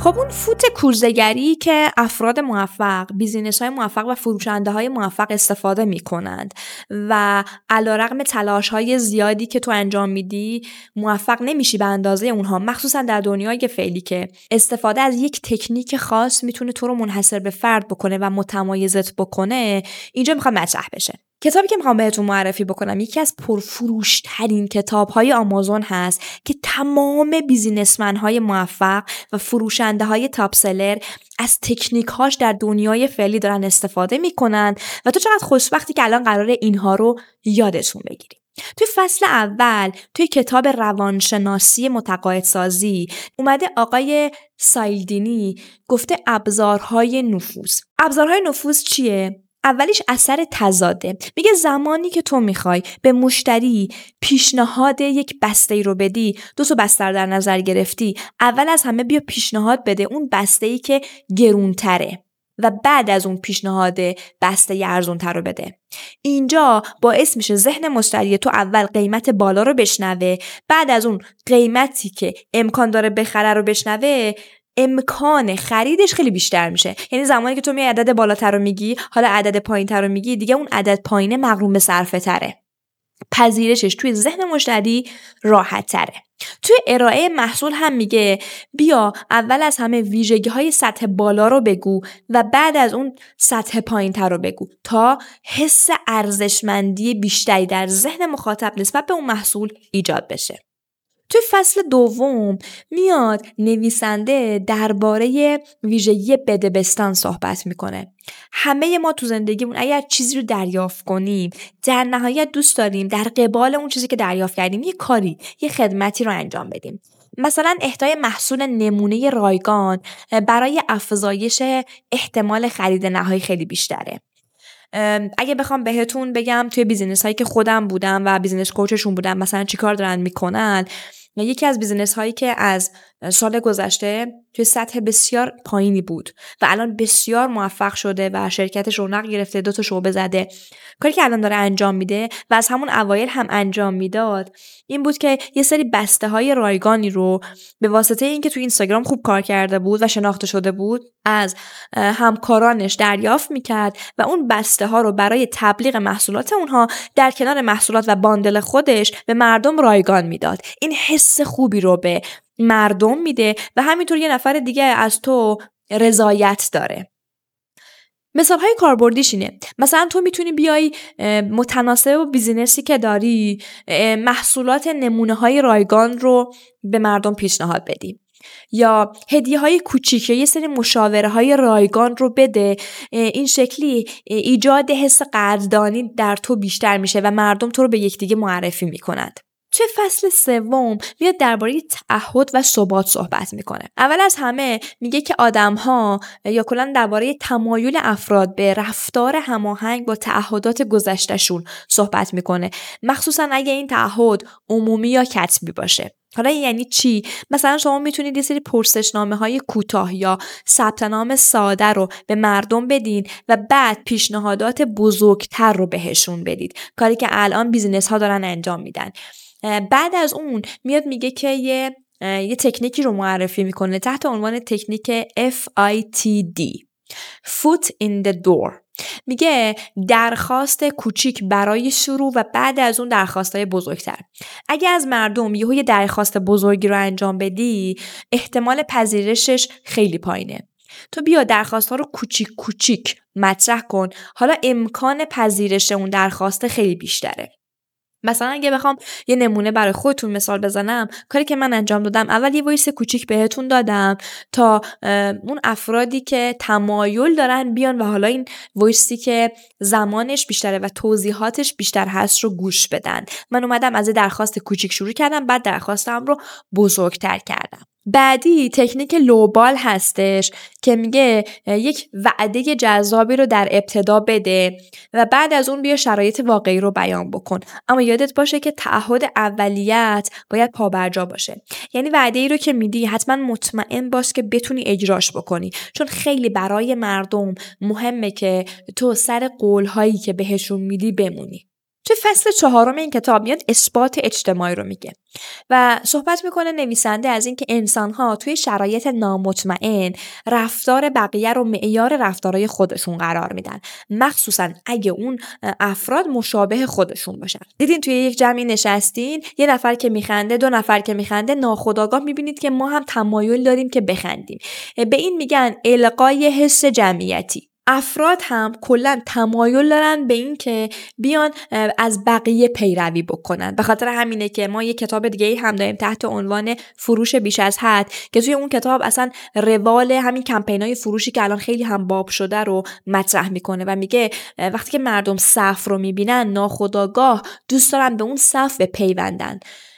خب اون فوت کوزه‌گری که افراد موفق، بیزینس‌های موفق و فروشنده‌های موفق استفاده می‌کنند و علیرغم تلاش‌های زیادی که تو انجام میدی موفق نمیشی به اندازه اونها، مخصوصا در دنیای فعلی که استفاده از یک تکنیک خاص میتونه تو رو منحصر به فرد بکنه و متمایزت بکنه، اینجا میخوام مطرح بشه. کتابی که میخوام بهتون معرفی بکنم یکی از پرفروش‌ترین کتاب‌های آمازون هست که تمام بیزینسمن‌های موفق و فروشنده‌های تاپ سلر از تکنیک‌هاش در دنیای فعلی دارن استفاده می‌کنن و تو چقدر خوشبختی که الان قراره اینها رو یادتون بگیری. توی فصل اول توی کتاب روانشناسی متقاعدسازی اومده آقای سایلدینی گفته ابزارهای نفوذ. ابزارهای نفوذ چیه؟ اولیش اثر تضاده. میگه زمانی که تو میخوای به مشتری پیشنهاد یک بسته‌ای رو بدی، 2 بسته در نظر گرفتی، اول از همه بیا پیشنهاد بده اون بسته‌ای که گرونتره و بعد از اون پیشنهاد بسته ارزونتر رو بده. اینجا باعث میشه ذهن مشتری تو اول قیمت بالا رو بشنوه، بعد از اون قیمتی که امکان داره بخره رو بشنوه، امکان خریدش خیلی بیشتر میشه. یعنی زمانی که تو می عدد بالاتر رو میگی، حالا عدد پایینتر رو میگی، دیگه اون عدد پایینه مغروم به صرفه تره. پذیرشش توی ذهن مشتری راحت تره. توی ارائه محصول هم میگه بیا اول از همه ویژگی‌های سطح بالا رو بگو و بعد از اون سطح پایین‌تر رو بگو تا حس ارزشمندی بیشتری در ذهن مخاطب نسبت به اون محصول ایجاد بشه. توی فصل دوم میاد نویسنده درباره ویژگی بدبستان صحبت میکنه. همه ما تو زندگیمون اگر چیزی رو دریافت کنیم در نهایت دوست داریم در قبال اون چیزی که دریافت کردیم یه کاری، یه خدمتی رو انجام بدیم. مثلا اهدای محصول نمونه رایگان برای افزایش احتمال خرید نهایی خیلی بیشتره. اگه بخوام بهتون بگم توی بیزینس هایی که خودم بودم و بیزینس کوچشون بودم مثلا چی کار دارن میکنن، یکی از بیزینس هایی که از سال گذشته توی سطح بسیار پایینی بود و الان بسیار موفق شده و شرکتش رونق گرفته، 2 شعبه زده، کاری که الان داره انجام میده و از همون اوایل هم انجام میداد این بود که یه سری بسته های رایگانی رو به واسطه اینکه توی اینستاگرام خوب کار کرده بود و شناخته شده بود از همکارانش دریافت میکرد و اون بسته ها رو برای تبلیغ محصولات اونها در کنار محصولات و باندل خودش به مردم رایگان میداد. این حس خوبی رو به مردم میده و همینطور یه نفر دیگه از تو رضایت داره. مثالهای کاربردیش اینه، مثلا تو میتونی بیای متناسب با بیزینسی که داری محصولات نمونه های رایگان رو به مردم پیشنهاد بدی یا هدیه های کوچیک یا یه سری مشاوره های رایگان رو بده. این شکلی ایجاد حس قدردانی در تو بیشتر میشه و مردم تو رو به یکدیگه معرفی میکنند. توی فصل سوم میاد درباره تعهد و ثبات صحبت میکنه. اول از همه میگه که آدم‌ها یا کلاً درباره تمایل افراد به رفتار هماهنگ با تعهدات گذشتهشون صحبت میکنه، مخصوصاً اگه این تعهد عمومی یا کتبی باشه. حالا یعنی چی؟ مثلا شما میتونید یه سری پرسشنامه‌های کوتاه یا ثبت نام ساده رو به مردم بدین و بعد پیشنهادات بزرگتر رو بهشون بدید، کاری که الان بیزینس‌ها دارن انجام میدن. بعد از اون میاد میگه که یه تکنیکی رو معرفی میکنه تحت عنوان تکنیک FITD Foot in the door. میگه درخواست کوچیک برای شروع و بعد از اون درخواستای بزرگتر. اگه از مردم یه درخواست بزرگی رو انجام بدی احتمال پذیرشش خیلی پایینه. تو بیا درخواست‌ها رو کوچیک کوچیک مطرح کن، حالا امکان پذیرش اون درخواست خیلی بیشتره. مثلا اگه بخوام یه نمونه برای خودتون مثال بزنم، کاری که من انجام دادم، اول یه وایس کوچیک بهتون دادم تا اون افرادی که تمایل دارن بیان و حالا این وایسی که زمانش بیشتره و توضیحاتش بیشتر هست رو گوش بدن. من اومدم از درخواست کوچیک شروع کردم، بعد درخواستم رو بزرگتر کردم. بعدی تکنیک لوبال هستش که میگه یک وعده جذابی رو در ابتدا بده و بعد از اون بیا شرایط واقعی رو بیان بکن، اما یادت باشه که تعهد اولیت باید پابرجا باشه. یعنی وعده‌ای رو که میدی حتما مطمئن باش که بتونی اجراش بکنی، چون خیلی برای مردم مهمه که تو سر قول‌هایی که بهشون میدی بمونی. توی فصل 4 این کتاب میاد اثبات اجتماعی رو میگه و صحبت میکنه نویسنده از اینکه انسان‌ها توی شرایط نامطمئن رفتار بقیه رو معیار رفتارهای خودشون قرار میدن، مخصوصا اگه اون افراد مشابه خودشون باشن. دیدین توی یک جمعی نشستین، یه نفر که میخنده، 2 نفر که میخنده، ناخودآگاه میبینید که ما هم تمایل داریم که بخندیم. به این میگن القای حس جمعیتی. افراد هم کلا تمایل دارن به این که بیان از بقیه پیروی بکنن. به خاطر همینه که ما یه کتاب دیگه هم داریم تحت عنوان فروش بیش از حد که توی اون کتاب اصلا روال همین کمپینای فروشی که الان خیلی هم باب شده رو مطرح میکنه و میگه وقتی که مردم صف رو میبینن ناخودآگاه دوست دارن به اون صف بپیوندن.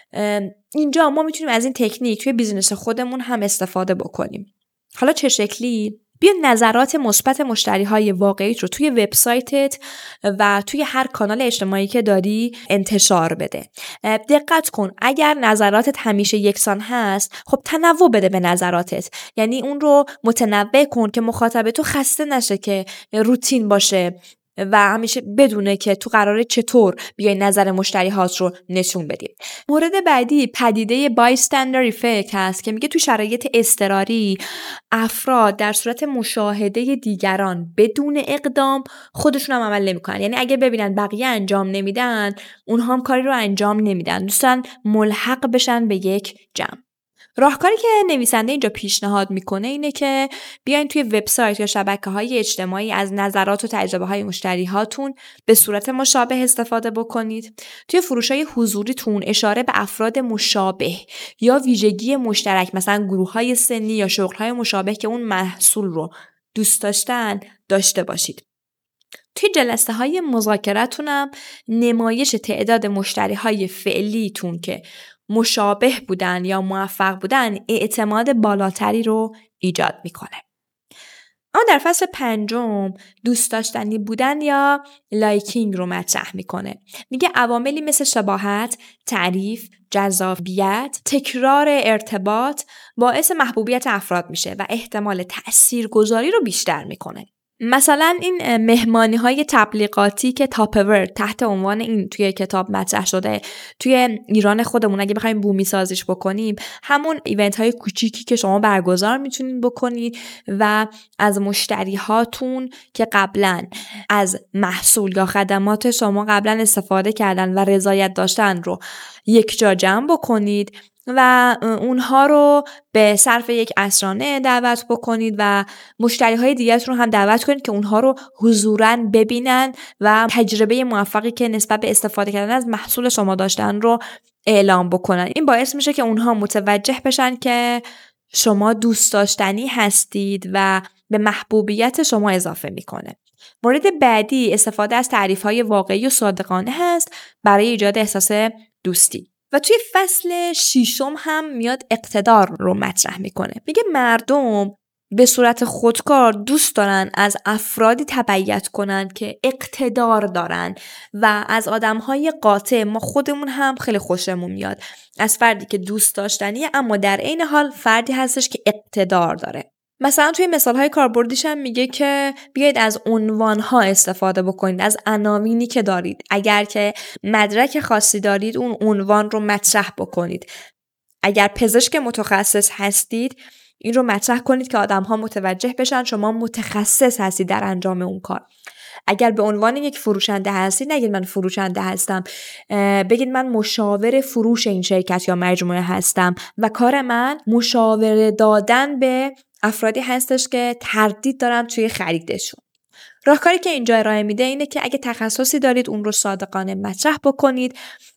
اینجا ما میتونیم از این تکنیک توی بیزینس خودمون هم استفاده بکنیم. حالا چه شکلی؟ بیا نظرات مثبت مشتری‌های واقعیت رو توی وبسایتت و توی هر کانال اجتماعی که داری انتشار بده. دقت کن اگر نظراتت همیشه یکسان هست، خب تنوع بده به نظراتت. یعنی اون رو متنوع کن که مخاطب تو خسته نشه که روتین باشه و همیشه بدونه که تو قراره چطور بیای نظر مشتری هات رو نشون بدی. مورد بعدی پدیده بایستندر افکت هست که میگه تو شرایط اضطراری افراد در صورت مشاهده دیگران بدون اقدام خودشون هم عمل نمیکنن. یعنی اگه ببینن بقیه انجام نمیدن، اونها هم کاری رو انجام نمیدن، دوستان ملحق بشن به یک جمع. راهکاری که نویسنده اینجا پیشنهاد میکنه اینه که بیاین توی وبسایت یا شبکه‌های اجتماعی از نظرات و تجربه‌های مشتری‌هاتون به صورت مشابه استفاده بکنید. توی فروش‌های حضوریتون اشاره به افراد مشابه یا ویژگی مشترک، مثلا گروه‌های سنی یا شغل‌های مشابه که اون محصول رو دوست داشتن داشته باشید. توی جلسه‌های مذاکره‌تون هم نمایش تعداد مشتری‌های فعلیتون که مشابه بودن یا موفق بودن اعتماد بالاتری رو ایجاد میکنه. اما در فصل 5 دوست داشتنی بودن یا لایکینگ رو مطرح میکنه. میگه عواملی مثل شباهت، تعریف، جذابیت، تکرار ارتباط باعث محبوبیت افراد میشه و احتمال تاثیرگذاری رو بیشتر میکنه. مثلا این مهمانی‌های تبلیغاتی که تاپور تحت عنوان این توی کتاب مطرح شده، توی ایران خودمون اگه بخوایم بومی سازیش بکنیم، همون ایونت‌های کوچیکی که شما برگزار میتونید بکنید و از مشتری‌هاتون که قبلا از محصول یا خدمات شما قبلا استفاده کردن و رضایت داشتن رو یک جا جمع بکنید و اونها رو به صرف یک عصرانه دعوت بکنید و مشتریهای دیگرتون رو هم دعوت کنید که اونها رو حضوراً ببینن و تجربه موفقی که نسبت به استفاده کردن از محصول شما داشتن رو اعلام بکنن. این باعث میشه که اونها متوجه بشن که شما دوست داشتنی هستید و به محبوبیت شما اضافه میکنه. مورد بعدی استفاده از تعریف‌های واقعی و صادقانه هست برای ایجاد احساس دوستی. و توی فصل 6 هم میاد اقتدار رو مطرح میکنه. میگه مردم به صورت خودکار دوست دارن از افرادی تبعیت کنن که اقتدار دارن و از آدمهای قاطع ما خودمون هم خیلی خوشمون میاد از فردی که دوست داشتنیه اما در عین حال فردی هستش که اقتدار داره. مثلا توی مثالهای کاربردیش هم میگه که بیاید از عنوانها استفاده بکنید، از عناوینی که دارید. اگر که مدرک خاصی دارید اون عنوان رو مطرح بکنید. اگر پزشک متخصص هستید این رو مطرح کنید که آدم‌ها متوجه بشن شما متخصص هستید در انجام اون کار. اگر به عنوان یک فروشنده هستید نگید من فروشنده هستم، بگید من مشاور فروش این شرکت یا مجموعه هستم و کار من مشاوره دادن به افرادی هستش که تردید دارن توی خریدشون. راهکاری که اینجا ارائه میده اینه که اگه تخصصی دارید اون رو صادقانه مطرح بکنید.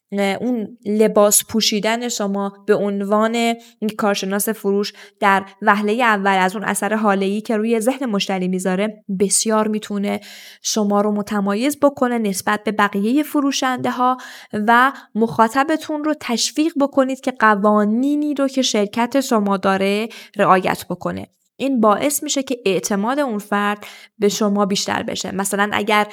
اون لباس پوشیدن شما به عنوان یک کارشناس فروش در وهله اول از اون اثر حاله‌ای که روی ذهن مشتری میذاره بسیار میتونه شما رو متمایز بکنه نسبت به بقیه فروشنده ها و مخاطبتون رو تشویق بکنید که قوانینی رو که شرکت شما داره رعایت بکنه. این باعث میشه که اعتماد اون فرد به شما بیشتر بشه. مثلا اگر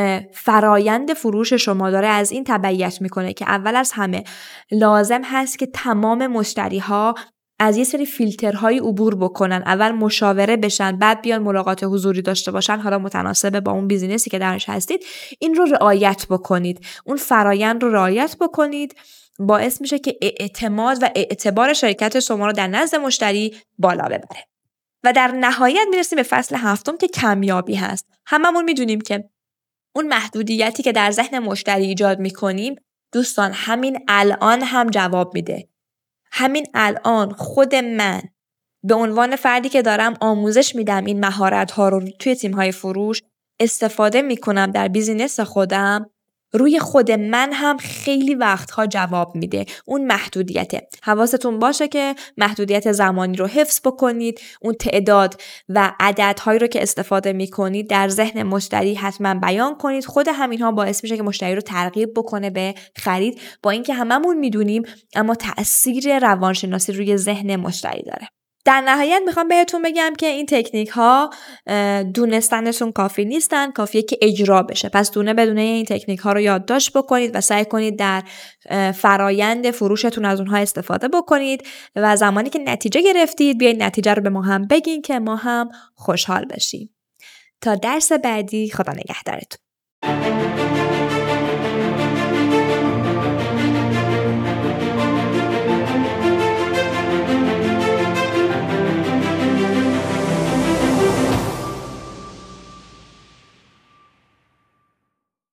فرایند فروش شما داره از این تبعیت میکنه که اول از همه لازم هست که تمام مشتری ها از یه سری فیلترهای عبور بکنن، اول مشاوره بشن، بعد بیان ملاقات حضوری داشته باشن، حالا متناسب با اون بیزینسی که درش هستید. این رو رعایت بکنید، اون فرایند رو رعایت بکنید، باعث میشه که اعتماد و اعتبار شرکت شما رو در نزد مشتری بالا ببره. و در نهایت میرسیم به فصل 7 که کمیابی هست. هممون میدونیم که اون محدودیتی که در ذهن مشتری ایجاد میکنیم دوستان همین الان هم جواب میده. همین الان خود من به عنوان فردی که دارم آموزش میدم این مهارت‌ها رو توی تیم‌های فروش استفاده میکنم در بیزینس خودم، روی خود من هم خیلی وقتها جواب میده اون محدودیته. حواستون باشه که محدودیت زمانی رو حفظ بکنید، اون تعداد و عددهایی رو که استفاده میکنید در ذهن مشتری حتما بیان کنید. خود همینها باعث میشه که مشتری رو ترغیب بکنه به خرید، با اینکه هممون میدونیم اما تأثیر روانشناسی روی ذهن مشتری داره. در نهایت میخوام بهتون بگم که این تکنیک ها دونستنشون کافی نیستن، کافیه که اجرا بشه. پس دونه بدونه این تکنیک ها رو یادداشت بکنید و سعی کنید در فرایند فروشتون از اونها استفاده بکنید و زمانی که نتیجه گرفتید بیاید نتیجه رو به ما هم بگین که ما هم خوشحال بشیم. تا درس بعدی، خدا نگهدارتون.